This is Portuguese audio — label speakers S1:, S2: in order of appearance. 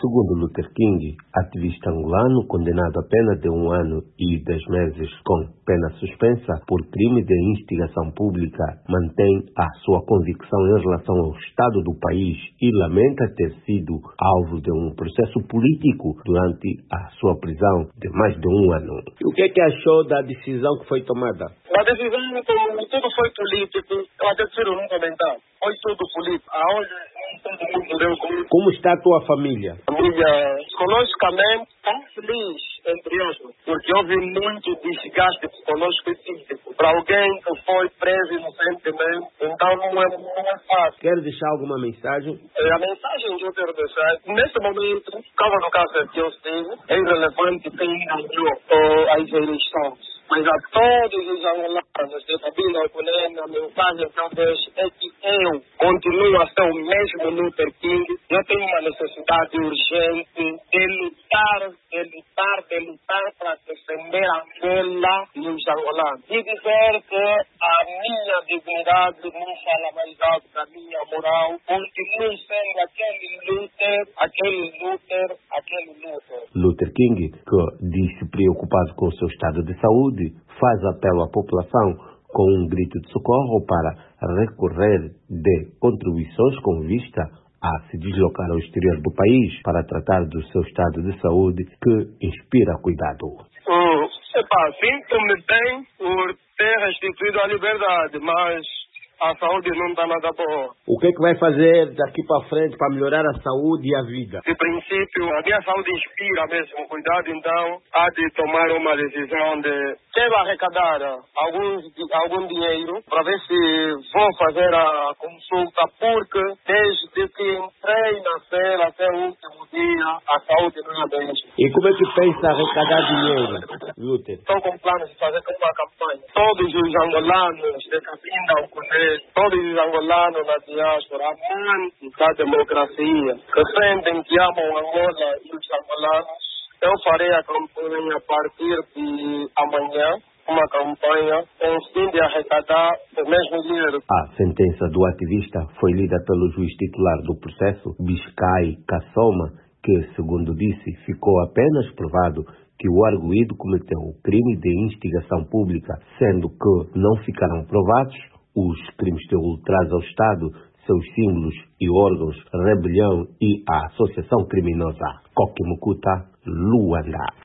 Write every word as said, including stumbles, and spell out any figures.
S1: Segundo Luther King, ativista angolano condenado a pena de um ano e dez meses com pena suspensa por crime de instigação pública, mantém a sua convicção em relação ao estado do país e lamenta ter sido alvo de um processo político durante a sua prisão de mais de um ano. O que é que achou da decisão que foi tomada?
S2: A decisão, tudo foi político, eu até prefiro não comentar. Foi tudo político. Aonde todo mundo deu comigo.
S1: Como está a tua família?
S2: Família, psicologicamente, está feliz, entre outros, porque houve muito desgaste psicológico e físico. Para alguém que foi preso inocentemente, então não é, não é fácil.
S1: Quer deixar alguma mensagem?
S2: É, a mensagem que eu quero deixar, nesse momento, por causa do câncer que eu tive, é irrelevante quem ganhou as eleições. Mas a todos os angolanos de família Oculena, a mensagem que eu deixo é que eu continuo a ser o mesmo Luther King. Eu tenho uma necessidade urgente de lutar, de lutar, de lutar para defender a Angola e os angolanos. E dizer que a minha dignidade não fala mais alto da minha moral. Continuo sendo aquele Luther, aquele Luther, aquele Luther.
S1: Luther King, que diz-se preocupado com o seu estado de saúde, faz apelo à população com um grito de socorro para recorrer de contribuições com vista a se deslocar ao exterior do país para tratar do seu estado de saúde, que inspira cuidado.
S2: Hum, epa, sinto-me bem por ter restituído a liberdade, mas a saúde não está nada boa.
S1: O que é que vai fazer daqui para frente para melhorar a saúde e a vida?
S2: De princípio, a minha saúde inspira mesmo cuidado, então há de tomar uma decisão de quero arrecadar algum, algum dinheiro para ver se vou fazer a consulta, porque desde que entrei na cela até o último dia, a saúde não é bem.
S1: E como é que pensa arrecadar dinheiro, Luther?
S2: Estou com planos de fazer uma campanha. Todos os angolanos de Cabinda ao Conde, todos os angolanos na diáspora, amantes da democracia, que sentem que amam Angola e os angolanos, eu farei a campanha a partir de amanhã, uma campanha com o fim de arrecadar o mesmo dinheiro.
S1: A sentença do ativista foi lida pelo juiz titular do processo, Biscay Kassoma, que, segundo disse, ficou apenas provado que o arguido cometeu o crime de instigação pública, sendo que não ficaram provados os crimes de ultraje ao Estado, seus símbolos e órgãos, rebelião e a associação criminosa. Koki Mukuta, Luanda.